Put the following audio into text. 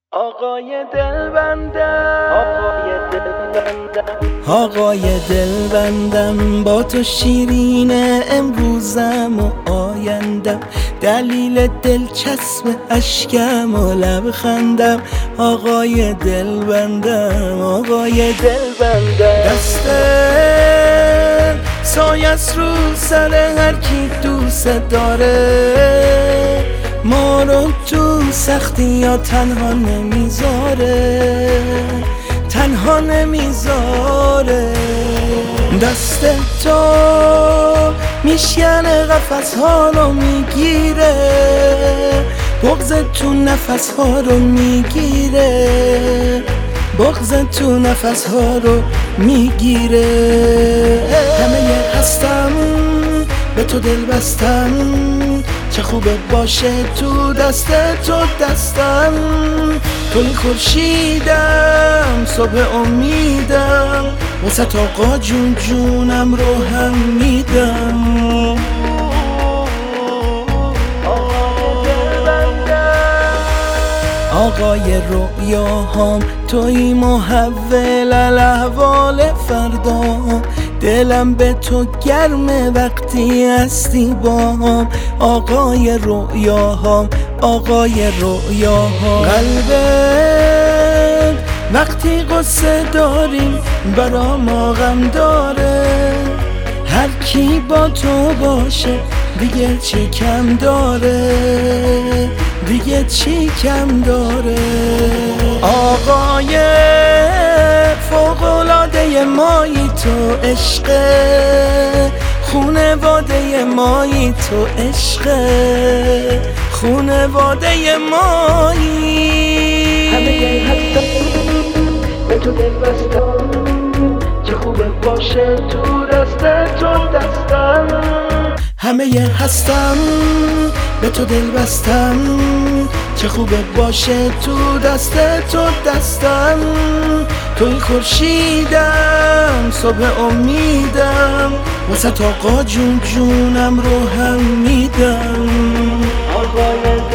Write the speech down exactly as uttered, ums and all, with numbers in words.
آقای دلبندم آقای دلبندم آقای دلبندم با تو شیرینه امروزم و آیندم، دلیل دلچسب اشکم و لبخندم. آقای دلبندم آقای دلبندم دسته سایس رو سر هر کی دوست داره، ما رو تو سختی یا تنها نمیذاره، تنها نمیذاره. دست تو میشکنه قفس ها رو میگیره، بغض تو نفس ها رو میگیره، بغض تو نفس ها رو میگیره. همه هستم به تو دل بستم، چه خوبه باشه تو دست تو دستم. توی خورشیدم صبح امیدم، وسط آقا جون جونم رو هم میدم. آقای رویاهام توی محول الاحوال فردا، دلم به تو گرمه وقتی هستی باهام. آقای رویاهام آقای رویاهام قلبت وقتی قصه داریم برا ما غم داره، هر کی با تو باشه دیگه چی کم داره، دیگه چی کم داره. آقای فوق‌العاده مایی تو عشقه، خونواده مایی تو عشقه، خونواده مایی. همه هستم به تو دل بستم، چه خوبه باشه تو دست تو دستم. همه هستم به تو دل بستم، چه خوبه باشه تو دست تو دستم. توی خورشیدم صبح امیدم، وسط آقا جون جونم رو هم میدم. آقای